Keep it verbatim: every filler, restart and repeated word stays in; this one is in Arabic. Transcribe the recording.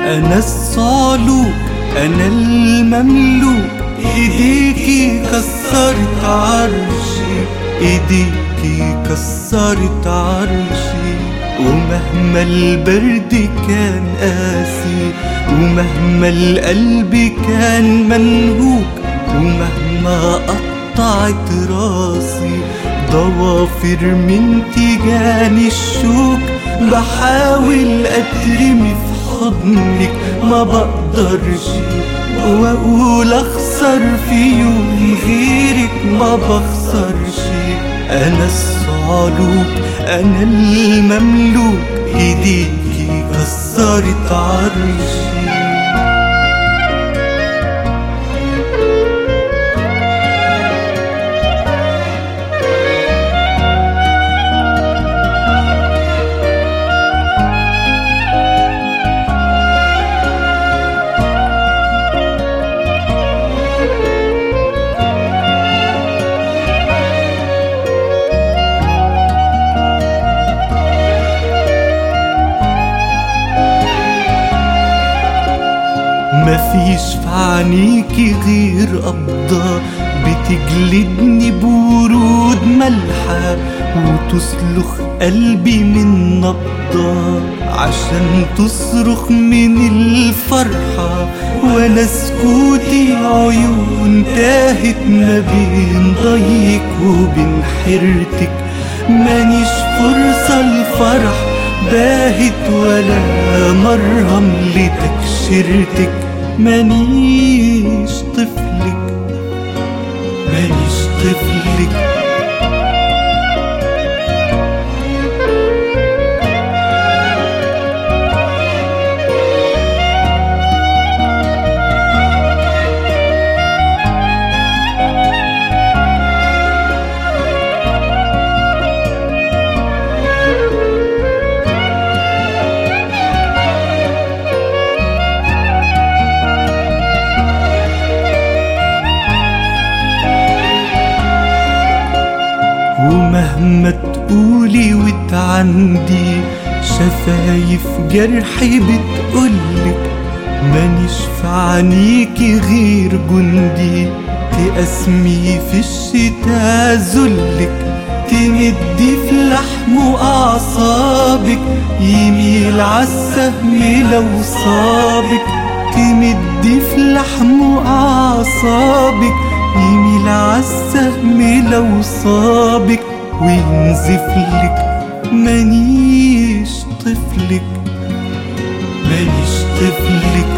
أنا الصعلوك أنا المملوك، إيديكي كسرت عرشي، إيديكي كسرت عرشي. ومهما البرد كان قاسي، ومهما القلب كان منهوك، ومهما قطعت راسي ضوافر من تيجان الشوك، بحاول أترمي في حضنك ما بقدرش، وأقول أخسر في يوم غيرك ما بخسرش. أنا الصعلوك أنا المملوك، إيديكي كسرت عرشي. مفيش في عينيكي غير قبضة بتجلدني بورود ملحة، وتسلخ قلبي من نبضة عشان تصرخ من الفرحة. وانا سكوتي عيون تاهت ما بين ضيك وبين حيرتك، مانيش فرصة الفرح باهت ولا مرهم لتكشيرتك. مانيش طفلك مانيش طفلك. ومهما تقولي وتعندي شفايف جرحي بتقولك، مانيش في عينيكي غير جندي تقسمي في الشتا ذلك، تمدي في لحمه أعصابك يميل عالسهم لو صابك، تمدي في لحمه أعصابك يميل عالسهم لو صابك وينزفلك. مانيش طفلك مانيش طفلك.